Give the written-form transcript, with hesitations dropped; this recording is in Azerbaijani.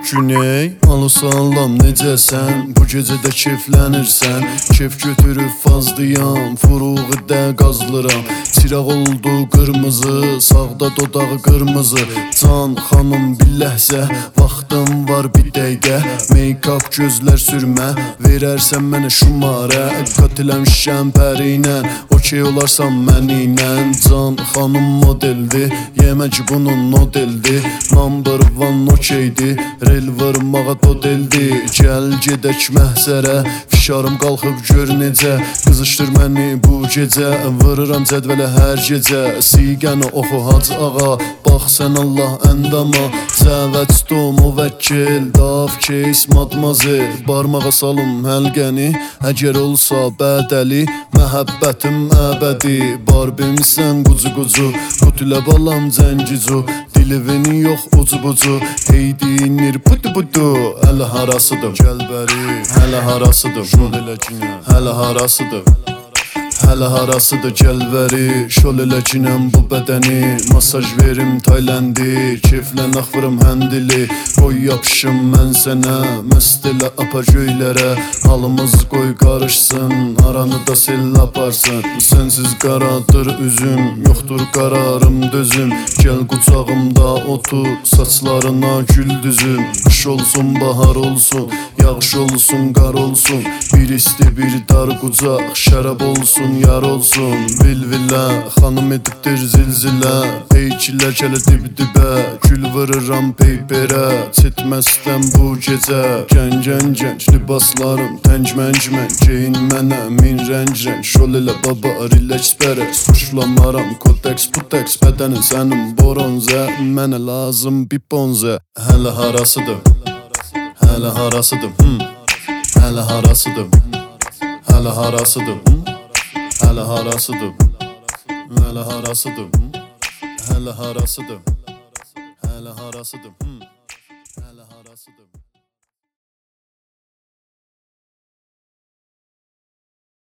Güney, alo salam, necəsən? Bu gecədə keyflənirsən? Keyf götürüb fazdıyam, furuğu qazlıram. Çiraq oldu qırmızı, sağda dodağı qırmızı. Can xanım billəhsə, vaxtım var bir dəqiqə. Make-up gözlər sürmə, verərsən mənə şumarə. Qatiləmişəm pərinə, okey olarsan mənimlə. Can xanım modeldir, yemək bunun modeldir. Number one okeydir, rel vurmağa dodeldi. Gəl gedək məhzərə, fişarım qalxıb gör necə. Qızışdır məni bu gecə, vırıram cədvələ hər gecə. Siğəni oxu Hacı ağa, bax sən Allah əndama. Zəvəcdu müvəkkil, daf keys madmazel. Barmağa salım həlqəni, əgər olsa bədəli. Məhəbbətim əbədi, barbimsən qucu-qucu. Qutilə balam cəngicu, dilivini yox ucu-bucu. Heydinir budu-budu, hələ harasıdır gəl bəri. Hələ harasıdır, hələ harasıdır. Hələ harasıdır gəl bəri. Şol eləkinəm bu bədəni, masaj verim Tayləndi. Keyflə axırım həndili, qoy yapışım mən sənə. Məst elə apagöylərə, halımız qoy qarışsın. Aranı da sil aparsın, sənsiz qaradır üzüm. Yoxdur qararım dözüm, gəl qucağımda otur. Saçlarına gül düzüm, qış olsun bahar olsun. Yağış olsun qar olsun, bir isti bir dar qucaq. Şərab olsun yar olsun, vilvilə xanım edibdir zilzilə. Peykilər gələ dib-dibə, gül vırıram peyperə. Çetməzdən bu gecə, gənc libaslarım tənc-mənc-mən. Geyin mənə min rəng-rəng, şol elə baba relax pərəs. Xoşlamaram kodeks puteks, bədənin sənin boronzə. Mənə lazım bir bonzə. Hələ harasıdır, hələ harasıdır, hələ harasıdır, hələ harasıdır, hələ harasıdır, hələ harasıdır, hələ harasıdır, hələ harasıdır.